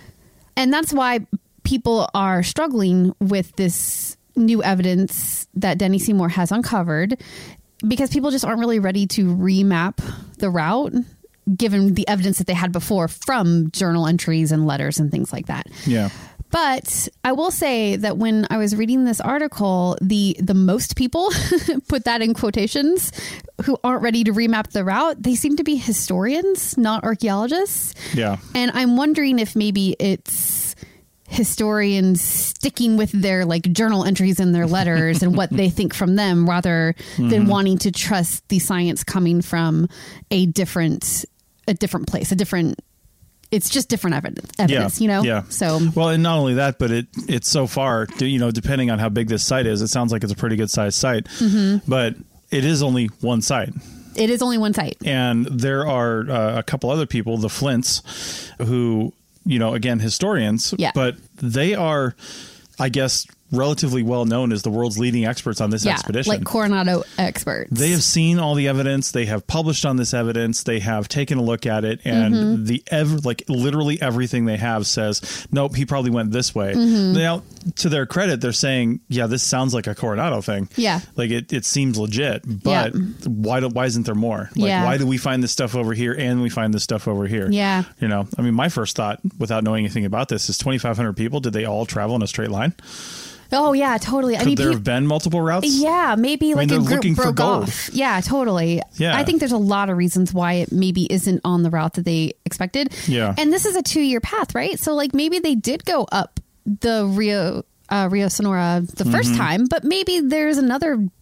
And that's why people are struggling with this new evidence that Denny Seymour has uncovered, because people just aren't really ready to remap the route given the evidence that they had before from journal entries and letters and things like that. Yeah. But I will say that when I was reading this article, the the most people, put that in quotations, who aren't ready to remap the route, they seem to be historians, not archaeologists. Yeah. And I'm wondering if maybe it's historians sticking with their like journal entries and their letters and what they think from them, rather mm-hmm. than wanting to trust the science coming from a different a different place, a different it's just different evidence, evidence yeah, you know? Yeah. So, well, and not only that, but it, it's so far, you know, depending on how big this site is, it sounds like it's a pretty good sized site, mm-hmm. but it is only one site. It is only one site. And there are uh, a couple other people, the Flints, who, you know, again, historians, yeah. but they are, I guess, relatively well known as the world's leading experts on this yeah, expedition. Like Coronado experts. They have seen all the evidence. They have published on this evidence. They have taken a look at it, and mm-hmm. the ev- like literally everything they have says, nope, he probably went this way. Mm-hmm. Now, to their credit, they're saying, yeah, this sounds like a Coronado thing. Yeah. Like it, it seems legit, but yeah. why do, why isn't there more? Like, yeah. why do we find this stuff over here and we find this stuff over here? Yeah. You know, I mean, my first thought without knowing anything about this is twenty-five hundred people. Did they all travel in a straight line? Oh, yeah, totally. Could I mean, there pe- have been multiple routes? Yeah, maybe like I mean, a they're group looking broke for gold. off. Yeah, totally. Yeah. I think there's a lot of reasons why it maybe isn't on the route that they expected. Yeah. And this is a two-year path, right? So like maybe they did go up the Rio uh, Rio Sonora the first mm-hmm. time, but maybe there's another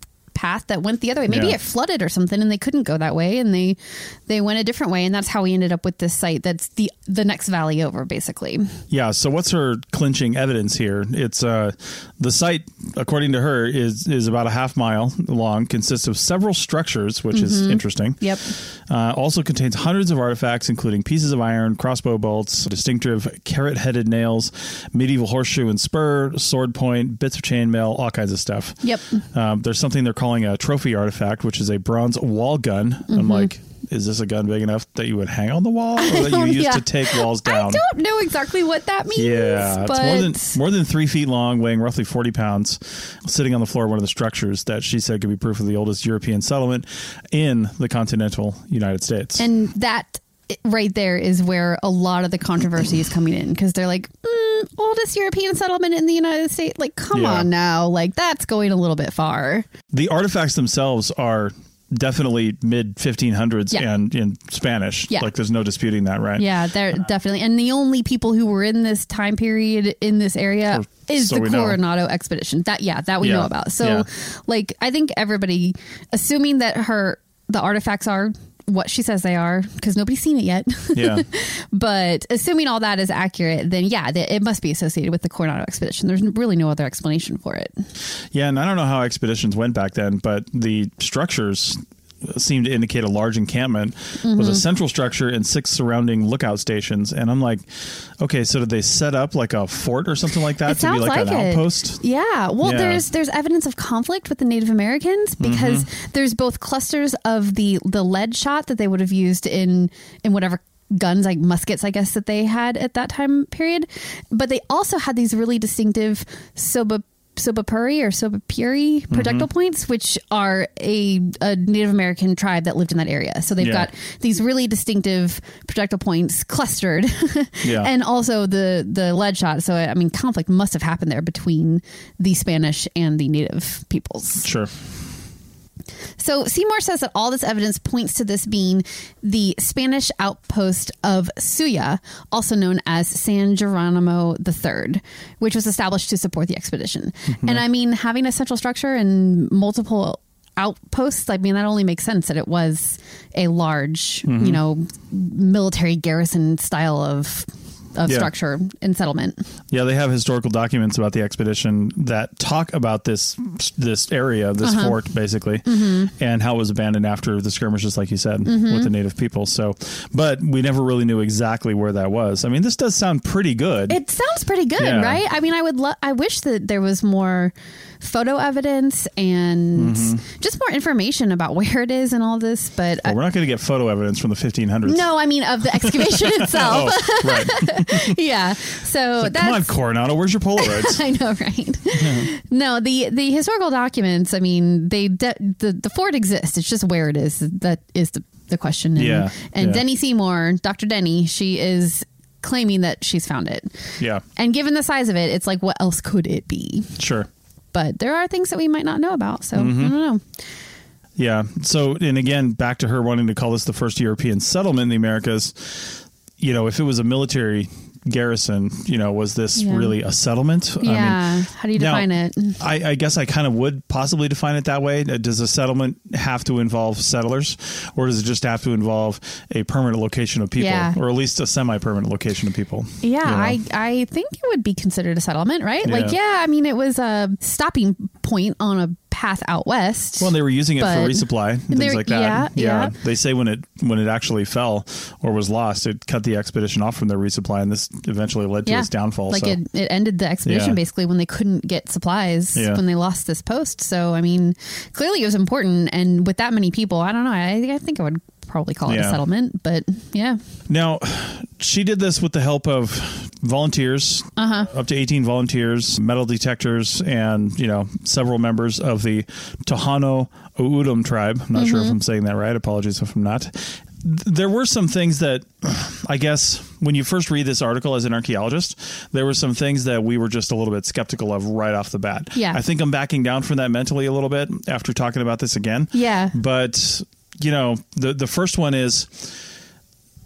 path that went the other way. Maybe Yeah. it flooded or something and they couldn't go that way and they they went a different way, and that's how we ended up with this site that's the the next valley over, basically. Yeah. So what's her clinching evidence here? It's uh, the site, according to her, is is about a half mile long, consists of several structures, which is interesting. Yep. Uh, also contains hundreds of artifacts, including pieces of iron, crossbow bolts, distinctive carrot-headed nails, medieval horseshoe and spur, sword point, bits of chainmail, all kinds of stuff. Yep. Um, there's something they're calling a trophy artifact, which is a bronze wall gun. Mm-hmm. I'm like, is this a gun big enough that you would hang on the wall, or that you used Yeah. to take walls down? I don't know exactly what that means. Yeah, but it's more than more than three feet long, weighing roughly forty pounds, sitting on the floor of one of the structures that she said could be proof of the oldest European settlement in the continental United States. And that right there is where a lot of the controversy is coming in, because they're like, mm, oldest European settlement in the United States. Like, come Yeah. on now. Like, that's going a little bit far. The artifacts themselves are definitely mid fifteen hundreds Yeah. and in Spanish. Yeah. Like, there's no disputing that, right? Yeah, they're definitely. And the only people who were in this time period in this area Or is so the we know. Coronado expedition. That, yeah, that we Yeah. know about. So, Yeah. like, I think everybody, assuming that her, the artifacts are what she says they are, because nobody's seen it yet. Yeah. But assuming all that is accurate, then yeah, th- it must be associated with the Coronado expedition. There's really no other explanation for it. Yeah, and I don't know how expeditions went back then, but the structures seem to indicate a large encampment Mm-hmm. with a central structure and six surrounding lookout stations. And I'm like, okay, so did they set up like a fort or something like that It to be sounds like, like an it. outpost? Yeah. Well, Yeah. there's there's evidence of conflict with the Native Americans because there's both clusters of the the lead shot that they would have used in in whatever guns, like muskets, I guess, that they had at that time period. But they also had these really distinctive soba Sobapuri or Sobapuri projectile points, which are a, a Native American tribe that lived in that area. So they've Yeah. got these really distinctive projectile points clustered, Yeah. and also the the lead shot. So I mean, conflict must have happened there between the Spanish and the Native peoples. Sure. So Seymour says that all this evidence points to this being the Spanish outpost of Suya, also known as San Geronimo the Third, which was established to support the expedition. And I mean, having a central structure and multiple outposts, I mean, that only makes sense that it was a large, you know, military garrison style of of Yeah. structure and settlement. Yeah, they have historical documents about the expedition that talk about this this area, this Uh-huh. fort, basically, Mm-hmm. and how it was abandoned after the skirmishes, like you said, with the native people. So, but we never really knew exactly where that was. I mean, this does sound pretty good. It sounds pretty good, Yeah. right? I mean, I would lo- I wish that there was more photo evidence and just more information about where it is and all this, but well, I- we're not going to get photo evidence from the fifteen hundreds. no, I mean of the excavation itself. Oh, right. Yeah. So Like, that's come on, Coronado, where's your Polaroids? I know, right? No, the the historical documents, I mean, they de- the the fort exists. It's just where it is that is the the question. And, Yeah, and yeah. Denny Seymour, Doctor Denny, she is claiming that she's found it. Yeah, And given the size of it, it's like, what else could it be? sure. But there are things that we might not know about. So Mm-hmm. I don't know. Yeah. So, and again, back to her wanting to call this the first European settlement in the Americas. You know, if it was a military garrison, you know, was this Yeah. really a settlement? Yeah. I mean, How do you now, define it? I, I guess I kind of would possibly define it that way. Does a settlement have to involve settlers, or does it just have to involve a permanent location of people, Yeah. or at least a semi-permanent location of people? Yeah, you know? I, I think it would be considered a settlement, right? Like, Yeah. yeah, I mean, it was a stopping point on a path out west. Well, they were using it for But- resupply and things They're- like that. yeah, yeah. They say when it when it actually fell or was lost, it cut the expedition off from their resupply, and this eventually led to yeah. its downfall. Like so. it, it ended the expedition Yeah. basically when they couldn't get supplies Yeah. when they lost this post. So, I mean, clearly it was important. And with that many people, I don't know. I, I think I would probably call it Yeah. a settlement. But yeah. Now, she did this with the help of volunteers, Uh-huh. up to eighteen volunteers, metal detectors, and, you know, several members of the Tohono O'odham tribe. I'm not sure if I'm saying that right. Apologies if I'm not. Th- There were some things that, I guess, when you first read this article as an archaeologist, there were some things that we were just a little bit skeptical of right off the bat. Yeah. I think I'm backing down from that mentally a little bit after talking about this again. Yeah. But, you know, the the first one is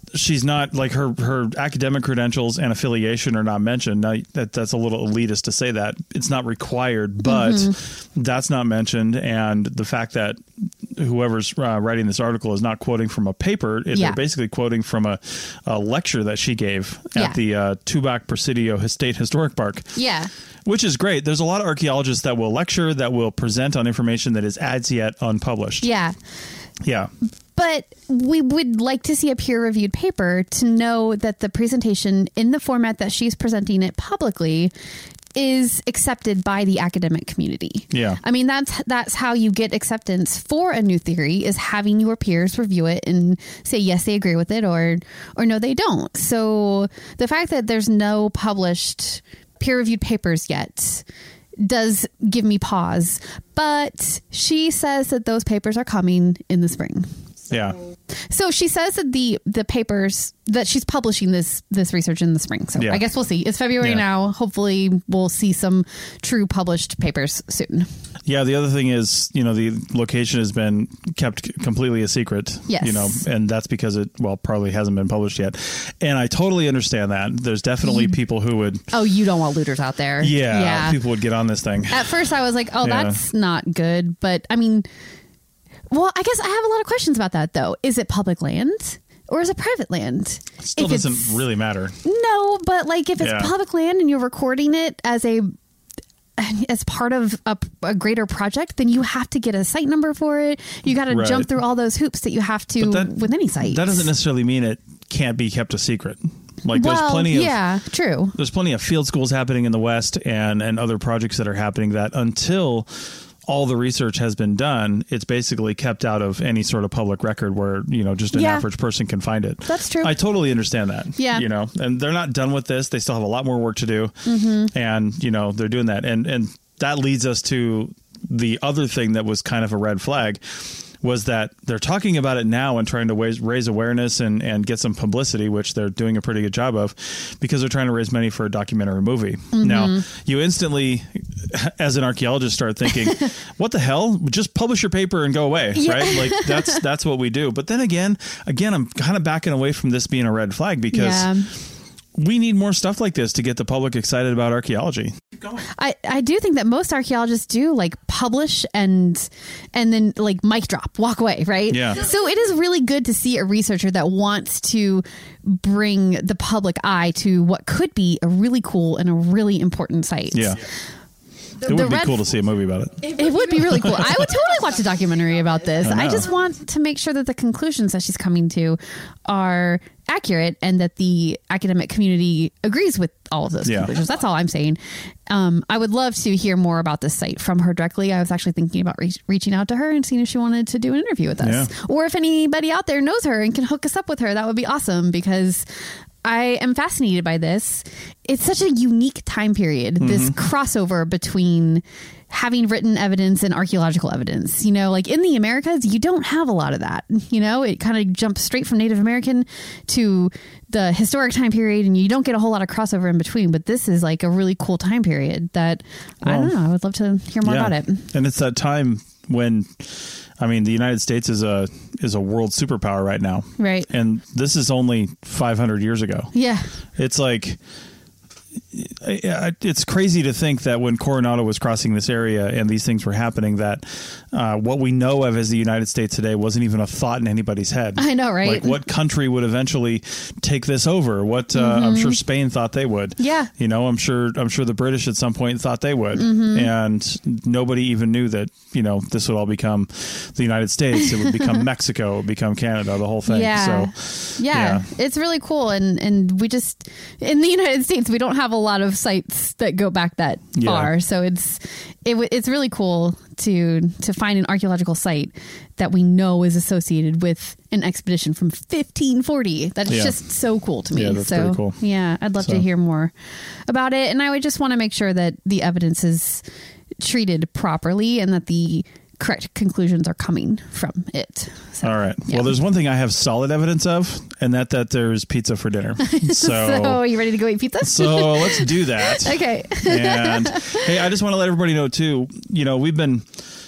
she's not like her her academic credentials and affiliation are not mentioned. Now, that that's a little elitist to say that. It's not required, but mm-hmm. that's not mentioned. And the fact that whoever's uh, writing this article is not quoting from a paper, it, yeah. they're basically quoting from a, a lecture that she gave at yeah. the uh, Tubac Presidio State Historic Park. Yeah. Which is great. There's a lot of archaeologists that will lecture, that will present on information that is as yet unpublished. Yeah. Yeah. But we would like to see a peer-reviewed paper to know that the presentation in the format that she's presenting it publicly is accepted by the academic community. Yeah. I mean, that's that's how you get acceptance for a new theory, is having your peers review it and say, yes, they agree with it, or or no, they don't. So the fact that there's no published peer-reviewed papers yet does give me pause. But she says that those papers are coming in the spring. Yeah. So she says that the the papers that she's publishing this this research in the spring. So yeah. I guess we'll see. It's February yeah. now. Hopefully we'll see some true published papers soon. Yeah. The other thing is, you know, the location has been kept completely a secret. Yes. You know, and that's because it, well, probably hasn't been published yet. And I totally understand that. There's definitely you, people who would. Oh, you don't want looters out there. Yeah. yeah. People would get on this thing. At first I was like, oh, yeah. that's not good. But I mean, well, I guess I have a lot of questions about that, though. Is it public land or is it private land? It still if doesn't really matter. No, but like if it's yeah. public land and you're recording it as a as part of a, a greater project, then you have to get a site number for it. You got to right. jump through all those hoops that you have to that, with any site. That doesn't necessarily mean it can't be kept a secret. Like well, there's plenty of yeah, true. There's plenty of field schools happening in the West and and other projects that are happening that until all the research has been done, it's basically kept out of any sort of public record where, you know, just an yeah. average person can find it. That's true. I totally understand that. Yeah. You know, and they're not done with this. They still have a lot more work to do. Mm-hmm. And, you know, they're doing that. And, and that leads us to the other thing that was kind of a red flag, was that they're talking about it now and trying to raise, raise awareness and, and get some publicity, which they're doing a pretty good job of, because they're trying to raise money for a documentary movie. Mm-hmm. Now, you instantly, as an archaeologist, start thinking, what the hell? Just publish your paper and go away, yeah. right? Like that's that's what we do. But then again, again, I'm kind of backing away from this being a red flag, because yeah. we need more stuff like this to get the public excited about archaeology. I, I do think that most archaeologists do like publish and and then like mic drop, walk away, right? Yeah. So it is really good to see a researcher that wants to bring the public eye to what could be a really cool and a really important site. Yeah. It would be red, cool to see a movie about it. It, it would be really cool. I would totally watch a documentary about this. I, I just want to make sure that the conclusions that she's coming to are accurate and that the academic community agrees with all of those yeah. conclusions. That's all I'm saying. Um, I would love to hear more about this site from her directly. I was actually thinking about re- reaching out to her and seeing if she wanted to do an interview with us. Yeah. Or if anybody out there knows her and can hook us up with her, that would be awesome, because I am fascinated by this. It's such a unique time period, mm-hmm. this crossover between having written evidence and archaeological evidence. You know, like in the Americas, you don't have a lot of that. You know, it kind of jumps straight from Native American to the historic time period, and you don't get a whole lot of crossover in between. But this is like a really cool time period that, well, I don't know, I would love to hear more yeah. about it. And it's that time when, I mean, the United States is a is a world superpower right now. Right. And this is only five hundred years ago. Yeah. It's like, it's crazy to think that when Coronado was crossing this area and these things were happening, that uh, what we know of as the United States today wasn't even a thought in anybody's head. I know, right? Like, what country would eventually take this over? What uh, mm-hmm. I'm sure Spain thought they would. Yeah. You know, I'm sure I'm sure the British at some point thought they would. Mm-hmm. And nobody even knew that, you know, this would all become the United States. It would become Mexico, it would become Canada, the whole thing. Yeah. So, yeah. yeah. It's really cool. And, and we just, in the United States, we don't have a lot of sites that go back that yeah. far. So it's it, it's really cool to to find an archaeological site that we know is associated with an expedition from fifteen forty. That's yeah. just so cool to me. Yeah, that's so pretty cool. Yeah, I'd love so. to hear more about it. And I would just want to make sure that the evidence is treated properly and that the correct conclusions are coming from it. So, all right. Yeah. Well, there's one thing I have solid evidence of, and that that there's pizza for dinner. So, so you ready to go eat pizza? So let's do that. Okay. And hey, I just want to let everybody know too, you know, we've been,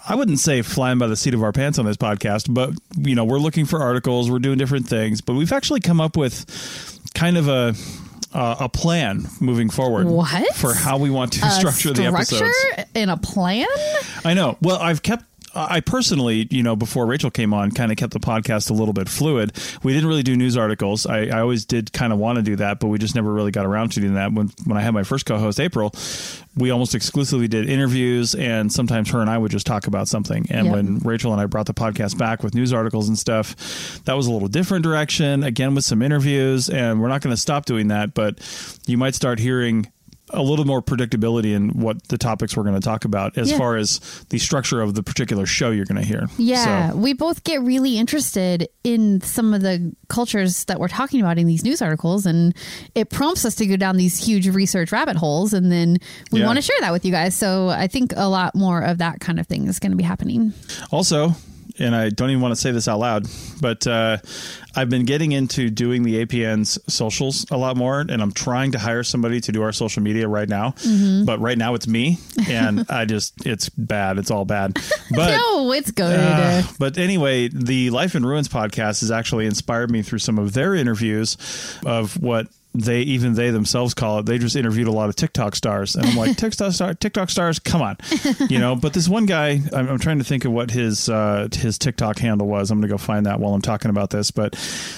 I wouldn't say flying by the seat of our pants on this podcast, but, you know, we're looking for articles, we're doing different things, but we've actually come up with kind of a uh, a plan moving forward. What? For how we want to a structure the episodes. Structure in a plan? I know. Well, I've kept I personally, you know, before Rachel came on, kind of kept the podcast a little bit fluid. We didn't really do news articles. I, I always did kind of want to do that, but we just never really got around to doing that. When when I had my first co-host, April, we almost exclusively did interviews, and sometimes her and I would just talk about something. And yep. when Rachel and I brought the podcast back with news articles and stuff, that was a little different direction, again, with some interviews, and we're not going to stop doing that, but you might start hearing a little more predictability in what the topics we're going to talk about as yeah. far as the structure of the particular show you're going to hear. Yeah, so. We both get really interested in some of the cultures that we're talking about in these news articles, and it prompts us to go down these huge research rabbit holes, and then we yeah. want to share that with you guys. So I think a lot more of that kind of thing is going to be happening. Also, and I don't even want to say this out loud, but uh, I've been getting into doing the A P N's socials a lot more, and I'm trying to hire somebody to do our social media right now. Mm-hmm. But right now it's me, and I just, it's bad. It's all bad. But, no, it's good. Uh, but anyway, the Life in Ruins podcast has actually inspired me through some of their interviews of what they even they themselves call it. They just interviewed a lot of TikTok stars, and I'm like, TikTok star, TikTok stars, come on, you know. But this one guy, I'm, I'm trying to think of what his uh, his TikTok handle was. I'm going to go find that while I'm talking about this, but.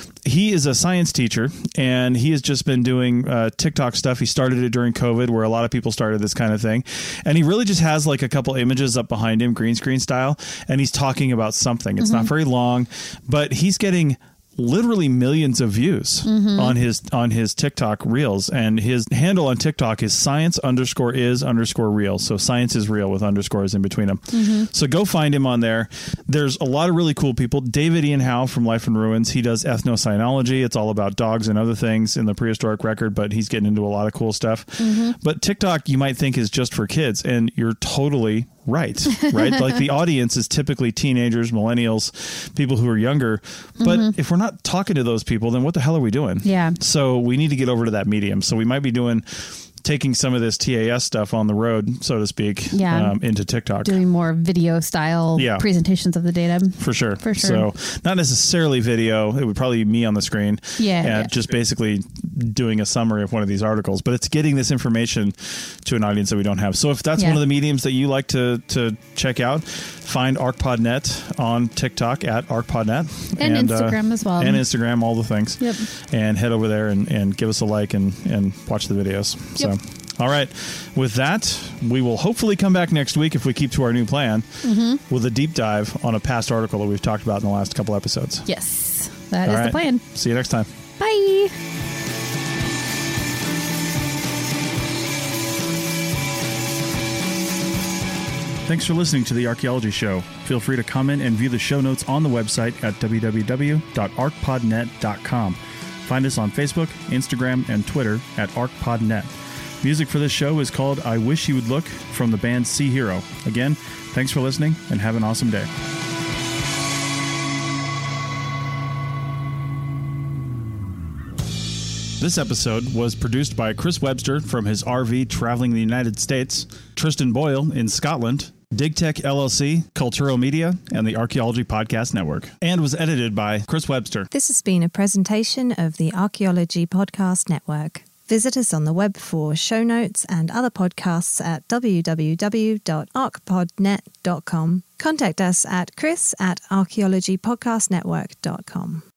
He is a science teacher, and he has just been doing uh, TikTok stuff. He started it during COVID, where a lot of people started this kind of thing. And he really just has like a couple images up behind him, green screen style, and he's talking about something. It's mm-hmm. not very long, but he's getting literally millions of views mm-hmm. on his on his TikTok reels, and his handle on TikTok is science underscore is underscore real. So science is real with underscores in between them. Mm-hmm. So go find him on there. There's a lot of really cool people. David Ian Howe from Life in Ruins. He does ethnocynology. It's all about dogs and other things in the prehistoric record, but he's getting into a lot of cool stuff. Mm-hmm. But TikTok, you might think, is just for kids, and you're totally right, right? Like the audience is typically teenagers, millennials, people who are younger. But mm-hmm. if we're not talking to those people, then what the hell are we doing? Yeah. So we need to get over to that medium. So we might be doing taking some of this T A S stuff on the road, so to speak, yeah. um, into TikTok. Doing more video style yeah. presentations of the data. For sure. For sure. So not necessarily video. It would probably be me on the screen. Yeah. And yeah. just basically doing a summary of one of these articles. But it's getting this information to an audience that we don't have. So if that's yeah. one of the mediums that you like to, to check out, find ArcPodNet on TikTok at ArcPodNet. And, and Instagram uh, as well. And Instagram, all the things. Yep. And head over there and, and give us a like and, and watch the videos. Yep. So. All right. With that, we will hopefully come back next week if we keep to our new plan mm-hmm. with a deep dive on a past article that we've talked about in the last couple episodes. Yes, that All is right. the plan. See you next time. Bye. Thanks for listening to The Archaeology Show. Feel free to comment and view the show notes on the website at w w w dot arc pod net dot com. Find us on Facebook, Instagram, and Twitter at ArcPodNet. Music for this show is called I Wish You Would Look from the band Sea Hero. Again, thanks for listening and have an awesome day. This episode was produced by Chris Webster from his R V traveling the United States, Tristan Boyle in Scotland, DigTech L L C, Culturo Media, and the Archaeology Podcast Network, and was edited by Chris Webster. This has been a presentation of the Archaeology Podcast Network. Visit us on the web for show notes and other podcasts at w w w dot arc pod net dot com. Contact us at chris at archaeology podcast network dot com.